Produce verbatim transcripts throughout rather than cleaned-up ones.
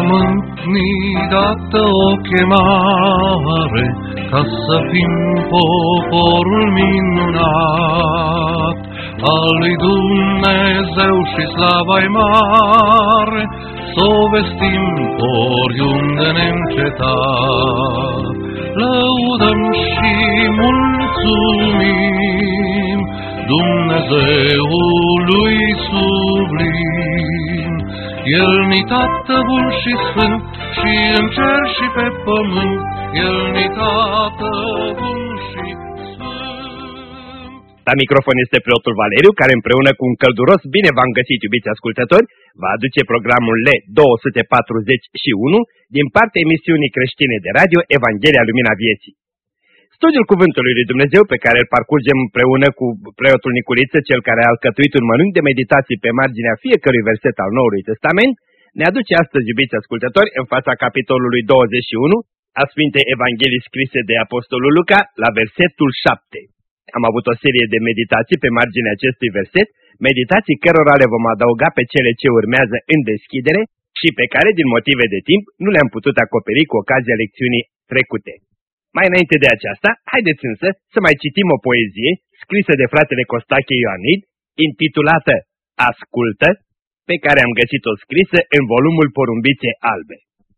pământ ni dată o chemare, ca să fim poporul minunat al lui Dumnezeu și slava-i mare, s-o vestim oriunde neîncetat. Lăudăm și mulțumim Dumnezeului sublim. El ni Tată bun și sfânt, și în cer și pe pământ, El ni Tată bun și sfânt. La microfon este preotul Valeriu, care împreună cu un călduros bine v-am găsit, iubiți ascultători, va aduce programul L două sute patruzeci și unu din partea emisiunii creștine de radio Evanghelia Lumina Vieții. Studiul Cuvântului lui Dumnezeu, pe care îl parcurgem împreună cu preotul Nicuriță, cel care a alcătuit un mănânc de meditații pe marginea fiecărui verset al Noului Testament, ne aduce astăzi, iubiți ascultători, în fața capitolului douăzeci și unu a Sfintei Evanghelii scrise de Apostolul Luca, la versetul șapte. Am avut o serie de meditații pe marginea acestui verset, meditații cărora le vom adăuga pe cele ce urmează în deschidere și pe care, din motive de timp, nu le-am putut acoperi cu ocazia lecțiunii trecute. Mai înainte de aceasta, haideți însă să mai citim o poezie scrisă de fratele Costache Ioanid, intitulată Ascultă, pe care am găsit-o scrisă în volumul Porumbițe Albe.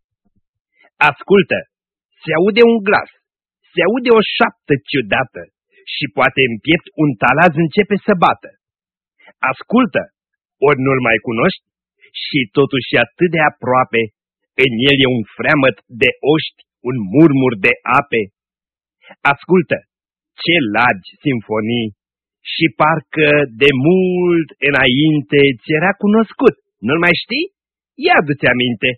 Ascultă, se aude un glas, se aude o șaptă ciudată și poate în piept un talaz începe să bată. Ascultă, ori nu-l mai cunoști și totuși atât de aproape, în el e un freamăt de oști, un murmur de ape. Ascultă, ce largi simfonii și parcă de mult înainte ți era cunoscut, nu-l mai știi? Ia du-ți aminte.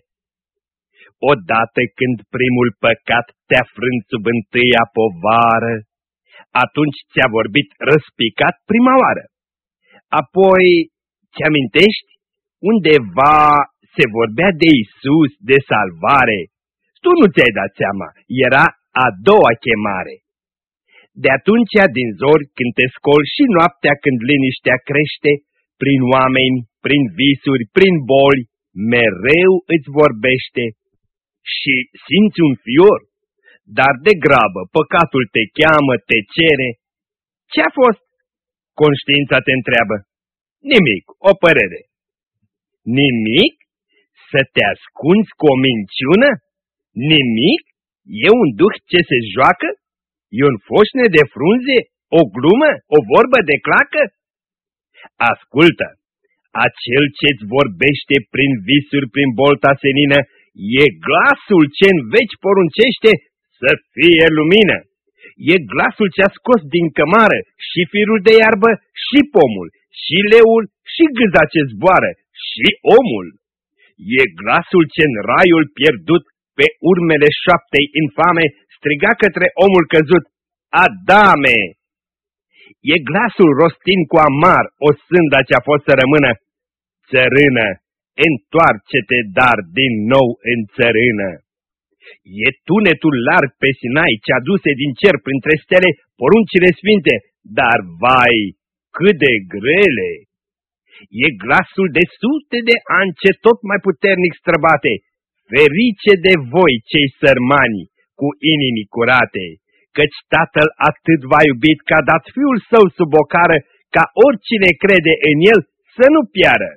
Odată când primul păcat te-a frânt sub întâia povară, atunci ți-a vorbit răspicat prima oară. Apoi, ți amintești? Undeva se vorbea de Iisus, de salvare. Tu nu ți-ai dat seama, era a doua chemare. De atunci, din zori, când te scoli și noaptea când liniștea crește, prin oameni, prin visuri, prin boli, mereu îți vorbește. Și simți un fior, dar de grabă păcatul te cheamă, te cere. Ce-a fost? Conștiința te întreabă. Nimic, o părere. Nimic? Să te ascunzi cu o minciună? Nimic? E un duh ce se joacă? E un foșne de frunze? O glumă? O vorbă de clacă? Ascultă! Acel ce-ți vorbește prin visuri, prin bolta senină, e glasul ce în veci poruncește să fie lumină. E glasul ce-a scos din cămară și firul de iarbă și pomul, și leul și gâza ce zboară, și omul. E glasul ce în raiul pierdut, pe urmele șaptei infame, striga către omul căzut, Adame! E glasul rostind cu amar o sânda ce-a fost să rămână, țărână, întoarce-te dar din nou în țărână. E tunetul larg pe Sinai ce aduse din cer printre stele poruncile sfinte, dar vai, cât de grele! E glasul de sute de ani ce tot mai puternic străbate, ferice de voi cei sărmani cu inimi curate, căci Tatăl atât v-a iubit că a dat Fiul Său sub o cară, ca oricine crede în El să nu piară.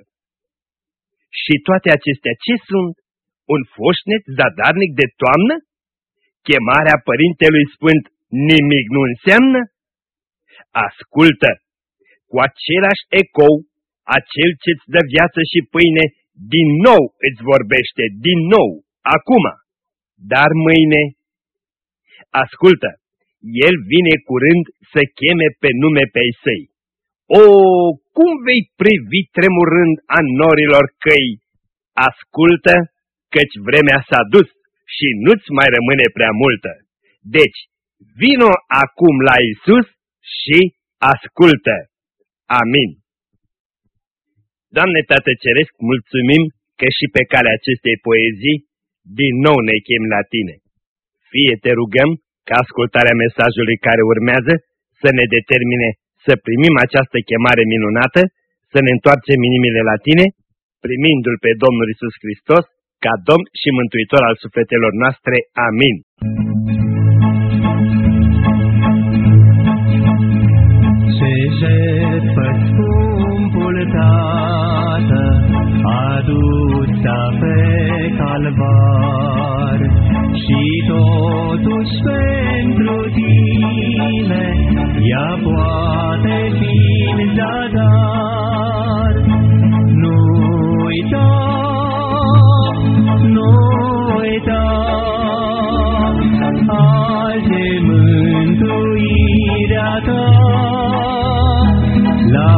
Și toate acestea ce sunt? Un foșnet zadarnic de toamnă? Chemarea Părintelui Sfânt nimic nu înseamnă? Ascultă! Cu același ecou, acel ce-ți dă viață și pâine, din nou îți vorbește, din nou, acum, dar mâine. Ascultă! El vine curând să cheme pe nume pe ei săi. O, cum vei privi tremurând a norilor căi? Ascultă, căci vremea s-a dus și nu-ți mai rămâne prea multă. Deci, vino acum la Iisus și ascultă. Amin. Doamne Tată Ceresc, mulțumim că și pe calea acestei poezii din nou ne chem la Tine. Fie te rugăm ca ascultarea mesajului care urmează să ne determine să primim această chemare minunată, să ne întoarcem inimile la Tine, primindu-L pe Domnul Iisus Hristos ca Domn și Mântuitor al sufletelor noastre. Amin. Ce jertfă scumpul Tată adusă pe calvar, și totuși pentru tine ea poate fi în zadar. Nu uita, nu uita, azi e mântuirea ta. La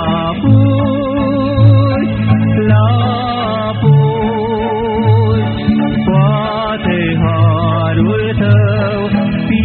pus, la pus, poate harul tău fi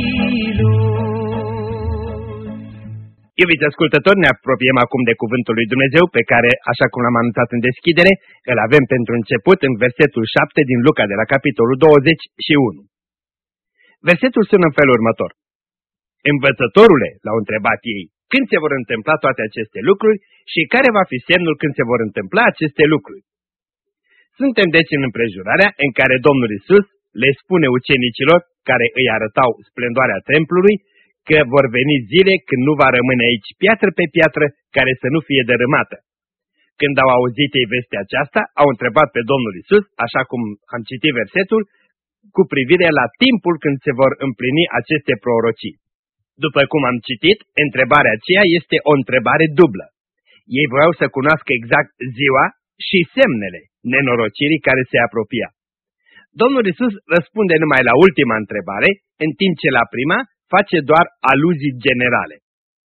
dus. Iubiți ascultători, ne apropiem acum de Cuvântul lui Dumnezeu, pe care, așa cum l-am anunțat în deschidere, îl avem pentru început în versetul șapte din Luca, de la capitolul douăzeci și unu. Versetul sună în felul următor. Învățătorule, l-au întrebat ei, când se vor întâmpla toate aceste lucruri și care va fi semnul când se vor întâmpla aceste lucruri? Suntem deci în împrejurarea în care Domnul Iisus le spune ucenicilor care îi arătau splendoarea templului că vor veni zile când nu va rămâne aici piatră pe piatră care să nu fie dărâmată. Când au auzit ei vestea aceasta, au întrebat pe Domnul Iisus, așa cum am citit versetul, cu privire la timpul când se vor împlini aceste prorocii. După cum am citit, întrebarea aceea este o întrebare dublă. Ei voiau să cunoască exact ziua și semnele nenorocirii care se apropia. Domnul Iisus răspunde numai la ultima întrebare, în timp ce la prima face doar aluzii generale.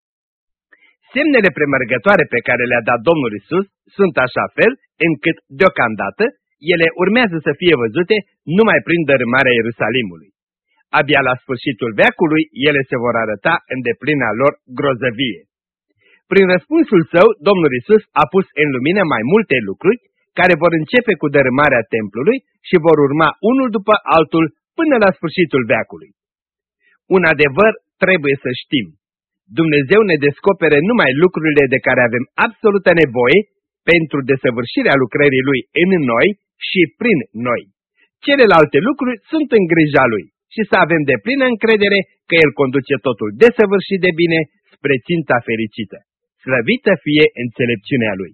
Semnele premergătoare pe care le-a dat Domnul Iisus sunt așa fel încât, deocamdată, ele urmează să fie văzute numai prin dărâmarea Ierusalimului. Abia la sfârșitul veacului, ele se vor arăta în deplina lor grozăvie. Prin răspunsul său, Domnul Iisus a pus în lumină mai multe lucruri care vor începe cu dărâmarea templului și vor urma unul după altul până la sfârșitul veacului. Un adevăr trebuie să știm. Dumnezeu ne descopere numai lucrurile de care avem absolută nevoie pentru desăvârșirea lucrării Lui în noi și prin noi. Celelalte lucruri sunt în grija Lui și să avem deplină încredere că El conduce totul desăvârșit de bine spre ținta fericită. Slăvită fie înțelepciunea Lui.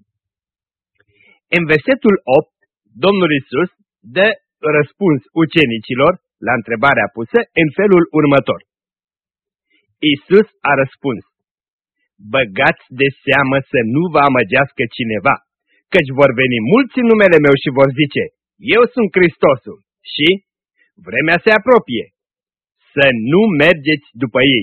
În versetul opt, Domnul Iisus dă răspuns ucenicilor la întrebarea pusă în felul următor. Iisus a răspuns: băgați de seamă să nu vă amăgească cineva, căci vor veni mulți în numele meu și vor zice, eu sunt Hristosul și vremea se apropie. Să nu mergeți după ei.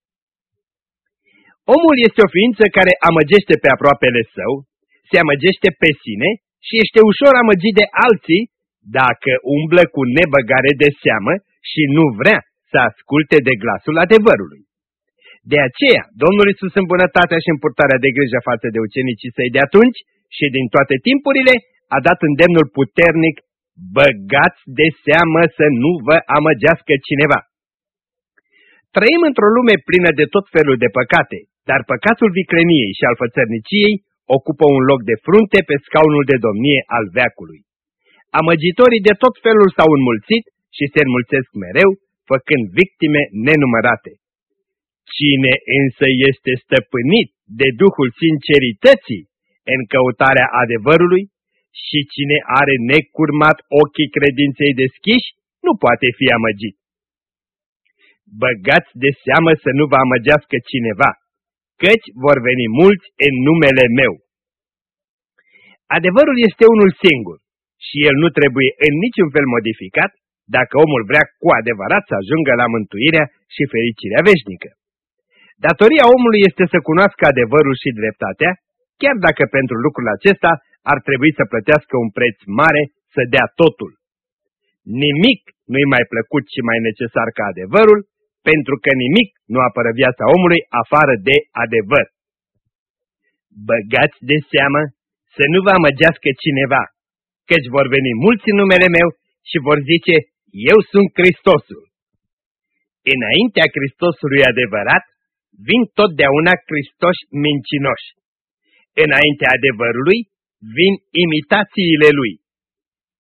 Omul este o ființă care amăgește pe aproapele său, se amăgește pe sine și este ușor amăgit de alții dacă umblă cu nebăgare de seamă și nu vrea să asculte de glasul adevărului. De aceea, Domnul Iisus în bunătatea și în purtarea de grijă față de ucenicii săi de atunci și din toate timpurile a dat îndemnul puternic: băgați de seamă să nu vă amăgească cineva. Trăim într-o lume plină de tot felul de păcate, dar păcatul vicleniei și al fățărniciei ocupă un loc de frunte pe scaunul de domnie al veacului. Amăgitorii de tot felul s-au înmulțit și se înmulțesc mereu, făcând victime nenumărate. Cine însă este stăpânit de Duhul sincerității în căutarea adevărului și cine are necurmat ochii credinței deschiși, nu poate fi amăgit. Băgați de seamă să nu vă amăgească cineva, căci vor veni mulți în numele meu. Adevărul este unul singur și el nu trebuie în niciun fel modificat dacă omul vrea cu adevărat să ajungă la mântuirea și fericirea veșnică. Datoria omului este să cunoască adevărul și dreptatea, chiar dacă pentru lucrul acesta ar trebui să plătească un preț mare, să dea totul. Nimic nu-i mai plăcut și mai necesar ca adevărul, pentru că nimic nu apără viața omului afară de adevăr. Băgați de seamă să nu vă amăgească cineva, căci vor veni mulți în numele meu și vor zice, eu sunt Hristosul. Înaintea Hristosului adevărat, vin totdeauna Hristoși mincinoși. Înaintea adevărului, vin imitațiile lui.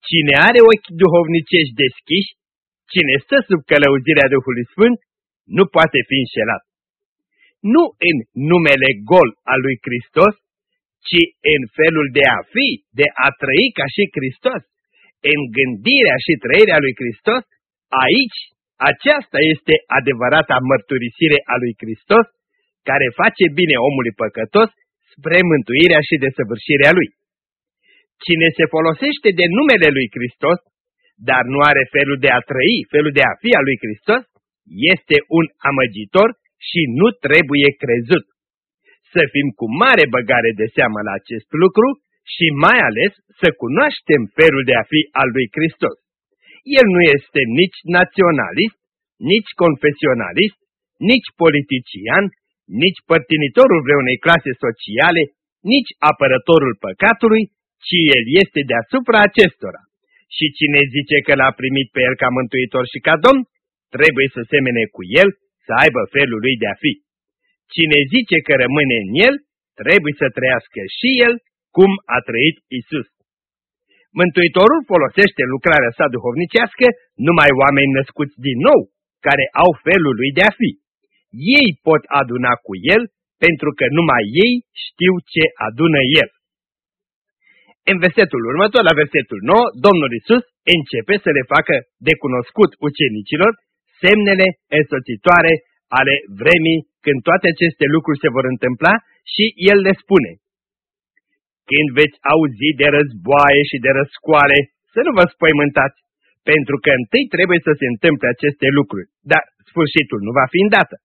Cine are ochi duhovnicești deschiși, cine stă sub călăuzirea Duhului Sfânt, nu poate fi înșelat. Nu în numele gol al lui Hristos, ci în felul de a fi, de a trăi ca și Hristos, în gândirea și trăirea lui Hristos. Aici, aceasta este adevărata mărturisire a lui Hristos, care face bine omului păcătos spre mântuirea și desăvârșirea lui. Cine se folosește de numele lui Hristos, dar nu are felul de a trăi, felul de a fi al lui Hristos, este un amăgitor și nu trebuie crezut. Să fim cu mare băgare de seamă la acest lucru și mai ales să cunoaștem felul de a fi al lui Hristos. El nu este nici naționalist, nici confesionalist, nici politician, nici părtinitorul vreunei clase sociale, nici apărătorul păcatului, ci el este deasupra acestora. Și cine zice că l-a primit pe el ca mântuitor și ca domn, trebuie să semene cu el, să aibă felul lui de a fi. Cine zice că rămâne în el, trebuie să trăiască și el cum a trăit Isus. Mântuitorul folosește lucrarea sa duhovnicească numai oameni născuți din nou, care au felul lui de a fi. Ei pot aduna cu el, pentru că numai ei știu ce adună el. În versetul următor, la versetul nouă, Domnul Isus începe să le facă de cunoscut ucenicilor semnele însoțitoare ale vremii când toate aceste lucruri se vor întâmpla și El le spune: când veți auzi de războaie și de răscoale, să nu vă spăimântați, pentru că întâi trebuie să se întâmple aceste lucruri, dar sfârșitul nu va fi îndată.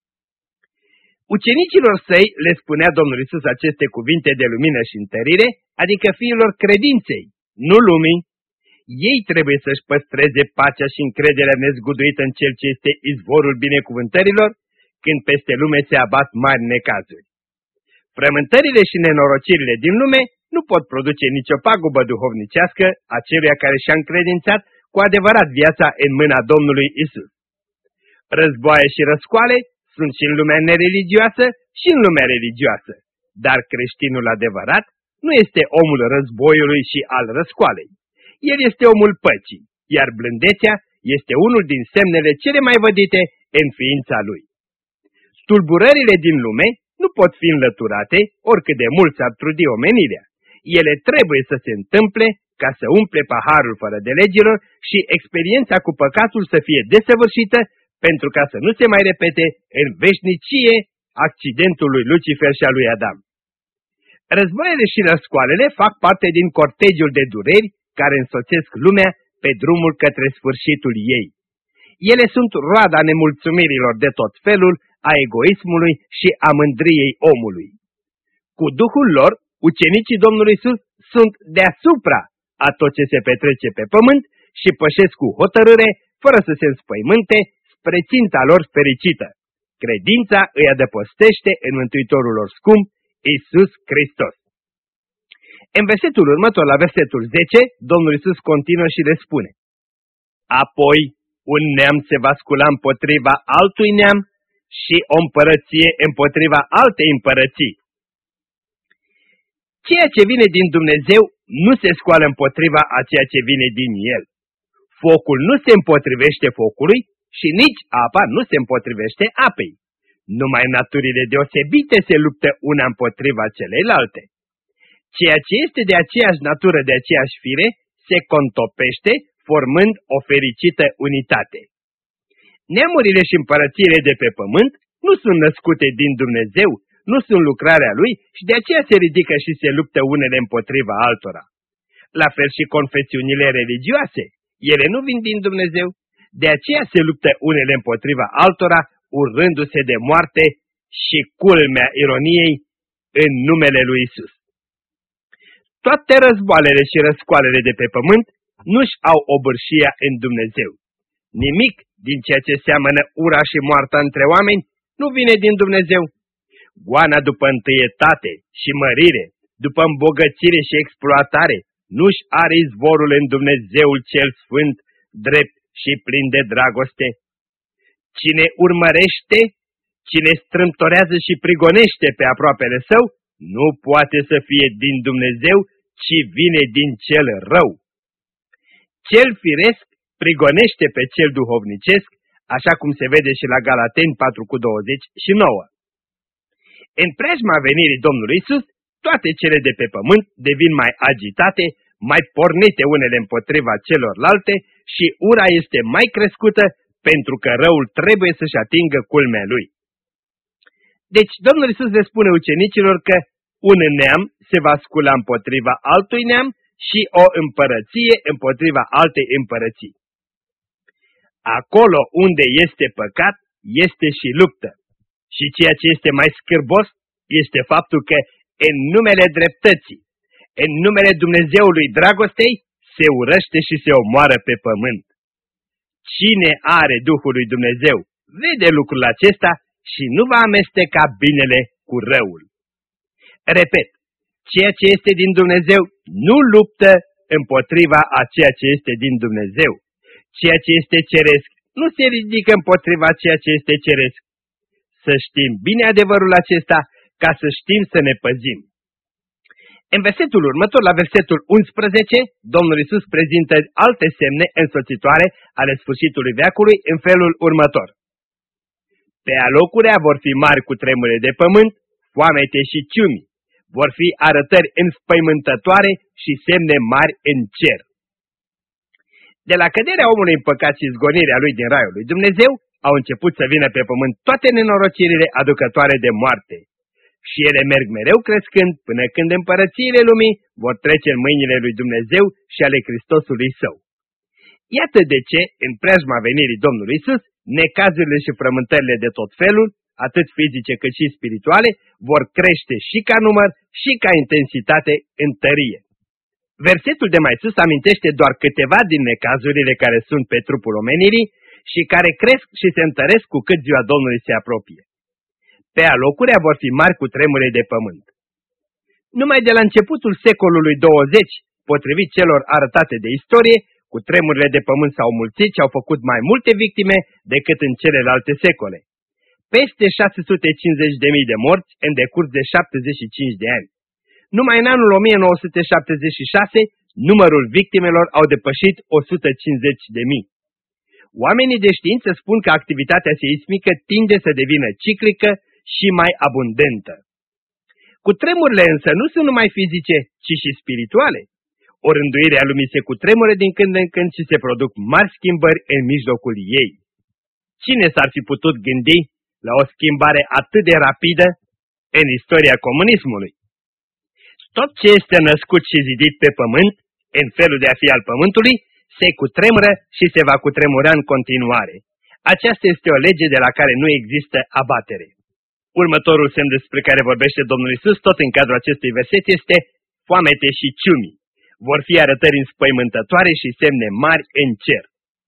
Ucenicilor săi le spunea Domnul Isus aceste cuvinte de lumină și întărire, adică fiilor credinței, nu lumii. Ei trebuie să-și păstreze pacea și încrederea nezguduită în Cel ce este izvorul binecuvântărilor, când peste lume se abat mari necazuri. Frământările și nenorocirile din lume nu pot produce nicio pagubă duhovnicească a celuia care și-a încredințat cu adevărat viața în mâna Domnului Isus. Războaie și răscoale sunt și în lumea nereligioasă și în lumea religioasă, dar creștinul adevărat nu este omul războiului și al răscoalei. El este omul păcii, iar blândețea este unul din semnele cele mai vădite în ființa lui. Tulburările din lume nu pot fi înlăturate oricât de mult s-ar trudi omenirea. Ele trebuie să se întâmple ca să umple paharul fără de legilor și experiența cu păcatul să fie desăvârșită, pentru ca să nu se mai repete în veșnicie accidentul lui Lucifer și a lui Adam. Războaiele și răscoalele fac parte din cortegiul de dureri care însoțesc lumea pe drumul către sfârșitul ei. Ele sunt roada nemulțumirilor de tot felul, a egoismului și a mândriei omului. Cu duhul lor, ucenicii Domnului Isus sunt deasupra a tot ce se petrece pe pământ și pășesc cu hotărâre, fără să se înspăimânte, spre ținta lor fericită. Credința îi adăpostește în Mântuitorul lor scump, Isus Hristos. În versetul următor, la versetul zece, Domnul Isus continuă și le spune: apoi un neam se va scula împotriva altui neam și o împărăție împotriva altei împărății. Ceea ce vine din Dumnezeu nu se scoală împotriva a ceea ce vine din El. Focul nu se împotrivește focului și nici apa nu se împotrivește apei. Numai naturile deosebite se luptă una împotriva celeilalte. Ceea ce este de aceeași natură, de aceeași fire, se contopește, formând o fericită unitate. Neamurile și împărățiile de pe pământ nu sunt născute din Dumnezeu, nu sunt lucrarea Lui și de aceea se ridică și se luptă unele împotriva altora. La fel și confesiunile religioase, ele nu vin din Dumnezeu, de aceea se luptă unele împotriva altora, urându-se de moarte și culmea ironiei în numele lui Isus. Toate războalele și răscoalele de pe pământ nu-și au obârșia în Dumnezeu. Nimic din ceea ce seamănă ura și moartea între oameni nu vine din Dumnezeu. Goana după întâietate și mărire, după îmbogățire și exploatare, nu-și are izvorul în Dumnezeul cel sfânt, drept și plin de dragoste. Cine urmărește, cine strâmtorează și prigonește pe aproapele său, nu poate să fie din Dumnezeu, ci vine din cel rău. Cel firesc prigonește pe cel duhovnicesc, așa cum se vede și la Galateni patru cu douăzeci și nouă. În preajma venirii Domnului Iisus, toate cele de pe pământ devin mai agitate, mai pornite unele împotriva celorlalte și ura este mai crescută pentru că răul trebuie să-și atingă culmea lui. Deci Domnul Iisus le spune ucenicilor că un neam se va scula împotriva altui neam și o împărăție împotriva altei împărății. Acolo unde este păcat, este și luptă. Și ceea ce este mai scârbos este faptul că în numele dreptății, în numele Dumnezeului dragostei, se urăște și se omoară pe pământ. Cine are Duhul lui Dumnezeu vede lucrul acesta și nu va amesteca binele cu răul. Repet, ceea ce este din Dumnezeu nu luptă împotriva a ceea ce este din Dumnezeu. Ceea ce este ceresc nu se ridică împotriva ceea ce este ceresc. Să știm bine adevărul acesta ca să știm să ne păzim. În versetul următor, la versetul unsprezece, Domnul Iisus prezintă alte semne însoțitoare ale sfârșitului veacului în felul următor. Pe alocurea vor fi mari cu tremure de pământ, foamete și ciumi. Vor fi arătări înspăimântătoare și semne mari în cer. De la căderea omului în păcat și zgonirea lui din raiul lui Dumnezeu, au început să vină pe pământ toate nenorocirile aducătoare de moarte. Și ele merg mereu crescând până când împărățiile lumii vor trece în mâinile lui Dumnezeu și ale Hristosului Său. Iată de ce, în preajma venirii Domnului Iisus, necazurile și frământările de tot felul, atât fizice cât și spirituale, vor crește și ca număr și ca intensitate în tărie. Versetul de mai sus amintește doar câteva din necazurile care sunt pe trupul omenirii și care cresc și se întăresc cu cât ziua Domnului se apropie. Pe alocurea vor fi mari cu tremure de pământ. Numai de la începutul secolului douăzeci, potrivit celor arătate de istorie, cu tremurile de pământ s-au mulțit și au făcut mai multe victime decât în celelalte secole. Peste șase sute cincizeci de mii de morți în decurs de șaptezeci și cinci de ani. Numai în anul o mie nouă sute șaptezeci și șase, numărul victimelor au depășit o sută cincizeci de mii. Oamenii de știință spun că activitatea seismică tinde să devină ciclică și mai abundentă. Cu tremurile însă nu sunt numai fizice, ci și spirituale. O rânduire a lumii se cutremură din când în când și se produc mari schimbări în mijlocul ei. Cine s-ar fi putut gândi la o schimbare atât de rapidă în istoria comunismului? Tot ce este născut și zidit pe pământ, în felul de a fi al pământului, se cutremură și se va cutremura în continuare. Aceasta este o lege de la care nu există abatere. Următorul semn despre care vorbește Domnul Iisus, tot în cadrul acestui verset, este foamete și ciumi. Vor fi arătări înspăimântătoare și semne mari în cer.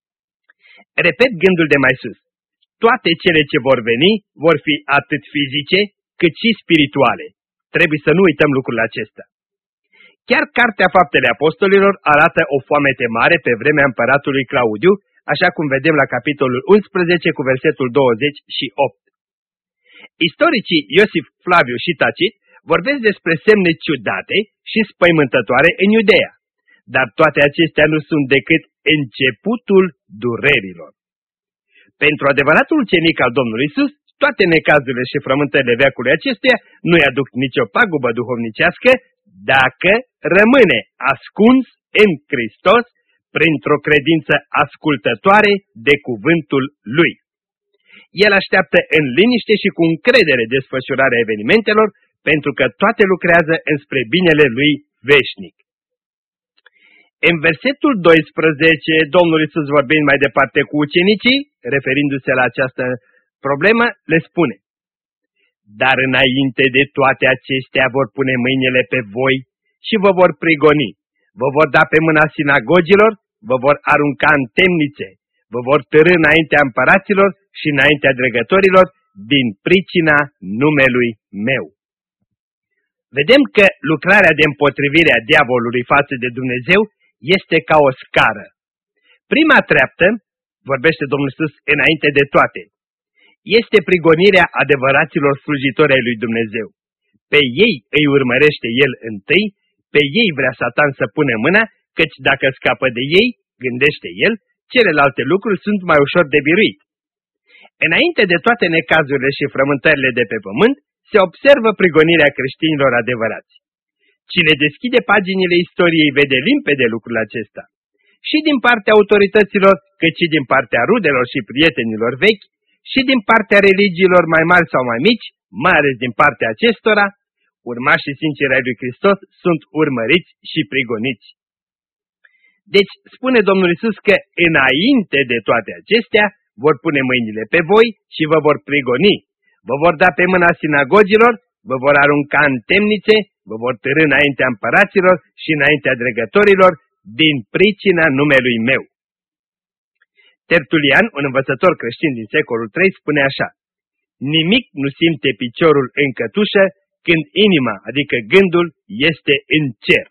Repet gândul de mai sus. Toate cele ce vor veni vor fi atât fizice cât și spirituale. Trebuie să nu uităm lucrul acesta. Chiar Cartea Faptele Apostolilor arată o foamete mare pe vremea împăratului Claudiu, așa cum vedem la capitolul unsprezece cu versetul douăzeci și opt. Istoricii Iosif Flaviu și Tacit vorbesc despre semne ciudate și spăimântătoare în Iudeea, dar toate acestea nu sunt decât începutul durerilor. Pentru adevăratul ucenic al Domnului Iisus, toate necazurile și frământările veacului acestuia nu-i aduc nicio pagubă duhovnicească dacă rămâne ascuns în Hristos printr-o credință ascultătoare de cuvântul Lui. El așteaptă în liniște și cu încredere desfășurarea evenimentelor, pentru că toate lucrează înspre binele Lui veșnic. În versetul doisprezece, Domnul Iisus, vorbind mai departe cu ucenicii, referindu-se la această problemă, le spune: dar înainte de toate acestea vor pune mâinile pe voi și vă vor prigoni, vă vor da pe mâna sinagogilor, vă vor arunca în temnițe, vă vor târî înaintea împăraților și înaintea dregătorilor din pricina numelui meu. Vedem că lucrarea de împotrivire a diavolului față de Dumnezeu este ca o scară. Prima treaptă, vorbește Domnul Iisus înainte de toate, este prigonirea adevăraților slujitori ai lui Dumnezeu. Pe ei îi urmărește El întâi, pe ei vrea Satan să pună mâna, căci dacă scapă de ei, gândește el, celelalte lucruri sunt mai ușor de biruit. Înainte de toate necazurile și frământările de pe pământ, se observă prigonirea creștinilor adevărați. Cine deschide paginile istoriei vede limpede lucrul acesta. Și din partea autorităților, cât și din partea rudelor și prietenilor vechi, și din partea religiilor mai mari sau mai mici, mai ales din partea acestora, urmașii sinceri ai lui Hristos sunt urmăriți și prigoniți. Deci spune Domnul Iisus că înainte de toate acestea vor pune mâinile pe voi și vă vor prigoni, vă vor da pe mâna sinagogilor, vă vor arunca în temnițe, vă vor târî înaintea împăraților și înaintea dregătorilor, din pricina numelui meu. Tertulian, un învățător creștin din secolul trei, spune așa: nimic nu simte piciorul în cătușă când inima, adică gândul, este în cer.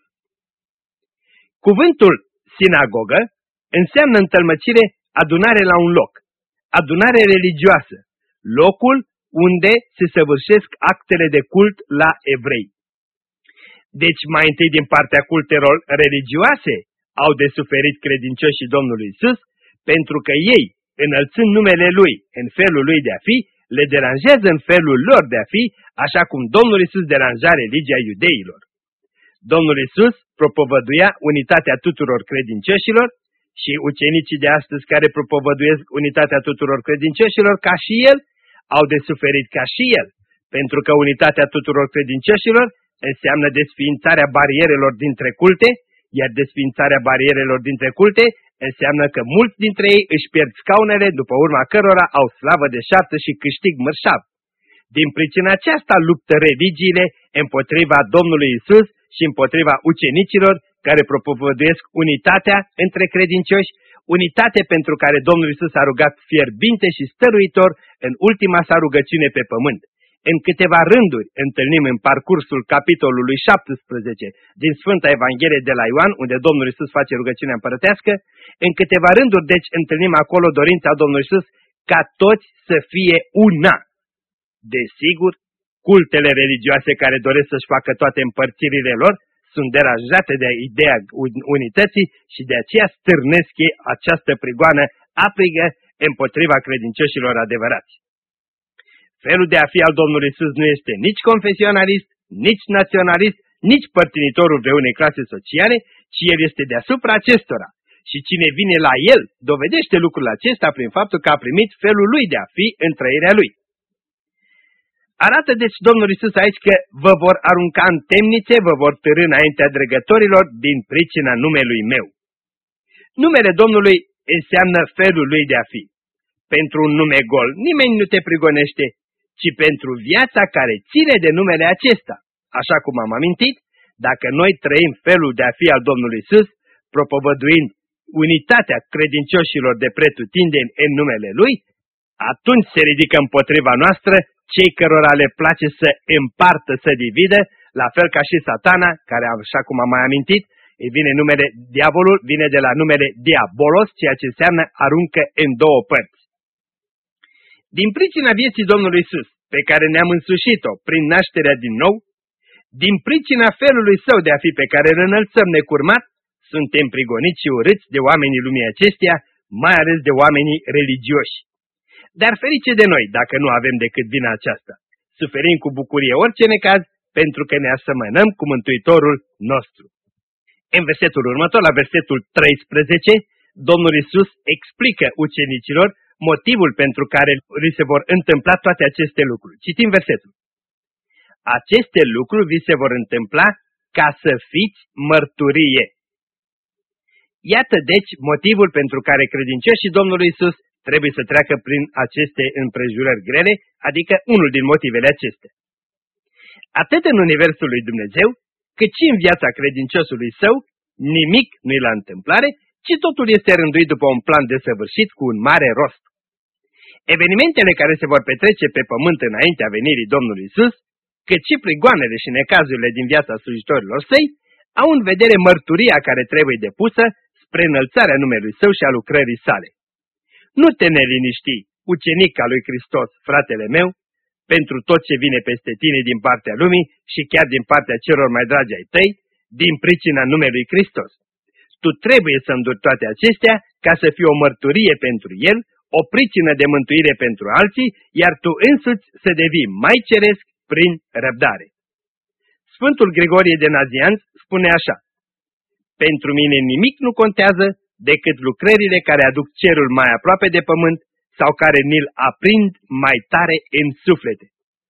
Cuvântul sinagogă înseamnă întâlmăcire, adunare la un loc, adunare religioasă, locul unde se săvârșesc actele de cult la evrei. Deci mai întâi din partea cultelor religioase au de suferit credincioșii Domnului Iisus, pentru că ei, înălțând numele Lui în felul Lui de a fi, le deranjează în felul lor de a fi, așa cum Domnul Iisus deranja religia iudeilor. Domnul Iisus propovăduia unitatea tuturor credincioșilor și ucenicii de astăzi care propovăduiesc unitatea tuturor credincioșilor ca și El, au de suferit ca și El, pentru că unitatea tuturor credincioșilor înseamnă desființarea barierelor dintre culte, iar desființarea barierelor dintre culte înseamnă că mulți dintre ei își pierd scaunele, după urma cărora au slavă deșartă și câștig mărșav. Din pricina aceasta luptă religiile împotriva Domnului Iisus și împotriva ucenicilor care propovăduiesc unitatea între credincioși, unitate pentru care Domnul Iisus a rugat fierbinte și stăruitor în ultima sa rugăciune pe pământ. În câteva rânduri întâlnim în parcursul capitolului șaptesprezece din Sfânta Evanghelie de la Ioan, unde Domnul Iisus face rugăciunea împărătească, în câteva rânduri deci întâlnim acolo dorința Domnului Iisus ca toți să fie una. Desigur, cultele religioase care doresc să-și facă toate împărțirile lor sunt deranjate de ideea unității și de aceea stârnesc ei această prigoană aprigă împotriva credincioșilor adevărați. Felul de a fi al Domnului Iisus nu este nici confesionalist, nici naționalist, nici părtinitorul vreunei clase sociale, ci El este deasupra acestora. Și cine vine la El dovedește lucrul acesta prin faptul că a primit felul Lui de a fi în trăirea Lui. Arată deci Domnul Iisus aici că vă vor arunca în temnițe, vă vor târî înaintea dregătorilor din pricina numelui meu. Numele Domnului înseamnă felul Lui de a fi. Pentru un nume gol nimeni nu te prigonește, ci pentru viața care ține de numele acesta. Așa cum am amintit, dacă noi trăim felul de a fi al Domnului Iisus, propovăduind unitatea credincioșilor de pretutindeni în numele Lui, atunci se ridică împotriva noastră cei cărora le place să împartă, să dividă, la fel ca și Satana, care, așa cum am mai amintit, îi vine numele diavolul, vine de la numele diabolos, ceea ce înseamnă aruncă în două părți. Din pricina vieții Domnului Iisus, pe care ne-am însușit-o prin nașterea din nou, din pricina felului Său de a fi pe care îl înălțăm necurmat, suntem prigoniți și urâți de oamenii lumii acesteia, mai ales de oamenii religioși. Dar ferice de noi dacă nu avem decât vina aceasta. Suferim cu bucurie orice necaz, pentru că ne asemănăm cu Mântuitorul nostru. În versetul următor, la versetul treisprezece, Domnul Iisus explică ucenicilor motivul pentru care li se vor întâmpla toate aceste lucruri. Citim versetul. Aceste lucruri vi se vor întâmpla ca să fiți mărturie. Iată deci motivul pentru care credincioșii Domnului Iisus trebuie să treacă prin aceste împrejurări grele, adică unul din motivele acestea. Atât în universul lui Dumnezeu, cât și în viața credinciosului său, nimic nu-i la întâmplare, ci totul este rânduit după un plan desăvârșit cu un mare rost. Evenimentele care se vor petrece pe pământ înaintea venirii Domnului Iisus, cât și prigoanele și necazurile din viața slujitorilor săi, au în vedere mărturia care trebuie depusă spre înălțarea numelui Său și a lucrării sale. Nu te neliniști, ucenic al lui Hristos, fratele meu, pentru tot ce vine peste tine din partea lumii și chiar din partea celor mai dragi ai tăi, din pricina numelui Hristos. tu trebuie să înduri toate acestea ca să fii o mărturie pentru El, o pricină de mântuire pentru alții, iar tu însuți să devii mai ceresc prin răbdare. Sfântul Grigorie de Nazianz spune așa: pentru mine nimic nu contează decât lucrările care aduc cerul mai aproape de pământ sau care ni-l aprind mai tare în suflete.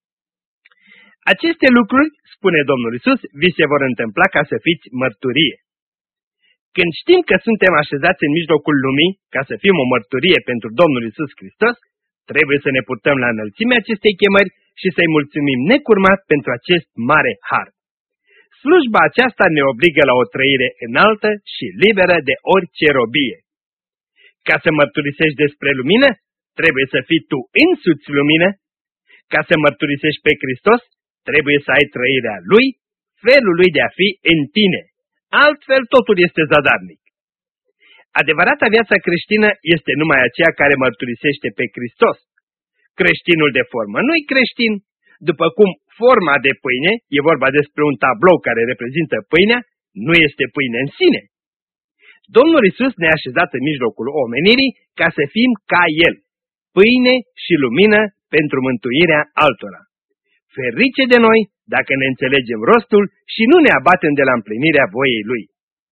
Aceste lucruri, spune Domnul Iisus, vi se vor întâmpla ca să fiți mărturie. Când știm că suntem așezați în mijlocul lumii ca să fim o mărturie pentru Domnul Iisus Hristos, trebuie să ne purtăm la înălțimea acestei chemări și să-i mulțumim necurmat pentru acest mare har. Slujba aceasta ne obligă la o trăire înaltă și liberă de orice robie. Ca să mărturisești despre lumină, trebuie să fii tu însuți lumină. Ca să mărturisești pe Hristos, trebuie să ai trăirea Lui, felul Lui de a fi în tine. Altfel totul este zadarnic. Adevărata viața creștină este numai aceea care mărturisește pe Hristos. Creștinul de formă nu-i creștin, după cum forma de pâine, e vorba despre un tablou care reprezintă pâinea, nu este pâine în sine. Domnul Iisus ne-a așezat în mijlocul omenirii ca să fim ca El, pâine și lumină pentru mântuirea altora. Ferice de noi dacă ne înțelegem rostul și nu ne abatem de la împlinirea voiei Lui.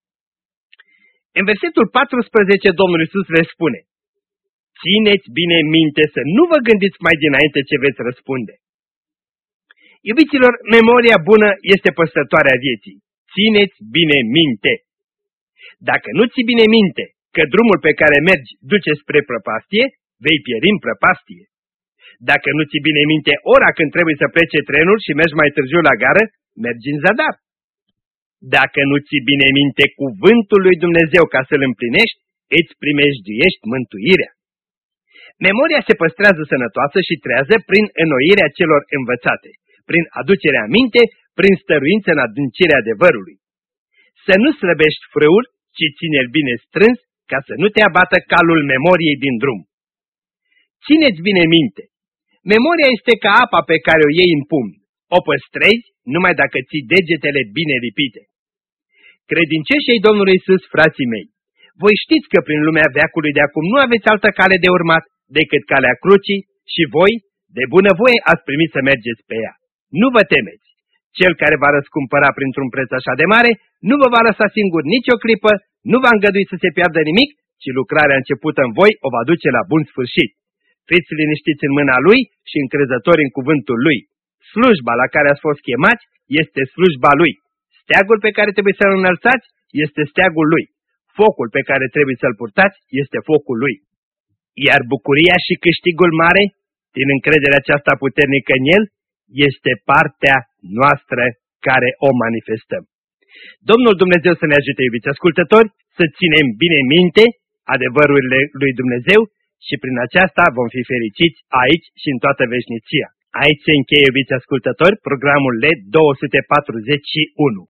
În versetul paisprezece Domnul Iisus le spune: țineți bine minte să nu vă gândiți mai dinainte ce veți răspunde. Iubiților, memoria bună este păstrătoarea vieții. Țineți bine minte. Dacă nu ții bine minte că drumul pe care mergi duce spre prăpastie, vei pieri în prăpastie. Dacă nu ții bine minte ora când trebuie să plece trenul și mergi mai târziu la gară, mergi în zadar. Dacă nu ții bine minte cuvântul lui Dumnezeu ca să-l împlinești, îți primejduiești mântuirea. Memoria se păstrează sănătoasă și trează prin înnoirea celor învățate, prin aducerea minte, prin stăruință în adâncirea adevărului. Să nu slăbești frâul, ci ține-l bine strâns, ca să nu te abată calul memoriei din drum. Țineți bine minte. Memoria este ca apa pe care o iei în pumn. O păstrezi numai dacă ții degetele bine lipite. Credincioșii ai Domnului Iisus, frații mei, voi știți că prin lumea veacului de acum nu aveți altă cale de urmat decât calea crucii și voi, de bunăvoie, ați primit să mergeți pe ea. Nu vă temeți. Cel care va răscumpăra printr-un preț așa de mare nu vă va lăsa singur nicio clipă, nu va îngădui să se piardă nimic, ci lucrarea începută în voi o va duce la bun sfârșit. Fiți liniștiți în mâna Lui și încrezători în cuvântul Lui. Slujba la care ați fost chemați este slujba Lui. Steagul pe care trebuie să-l înălțați este steagul Lui. Focul pe care trebuie să-l purtați este focul Lui. Iar bucuria și câștigul mare, din încrederea aceasta puternică în El, este partea noastră care o manifestăm. Domnul Dumnezeu să ne ajute, iubiți ascultători, să ținem bine minte adevărurile lui Dumnezeu și prin aceasta vom fi fericiți aici și în toată veșnicia. Aici se încheie, iubiți ascultători, programul L E D două sute patruzeci și unu.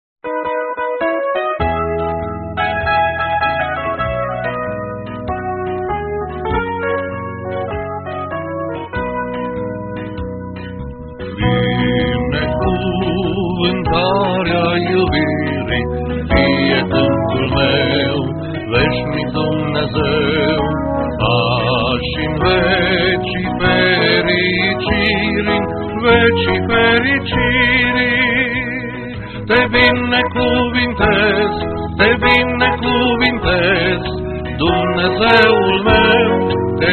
Binecuvântarea iubirii fie Duhul meu, veșnic Dumnezeu, și-n vecii fericirii, vecii fericirii. Te binecuvintez, te binecuvintez, Dumnezeul meu, te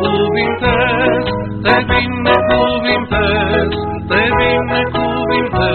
binecuvintez, te binecuvintez, te binecuvintez.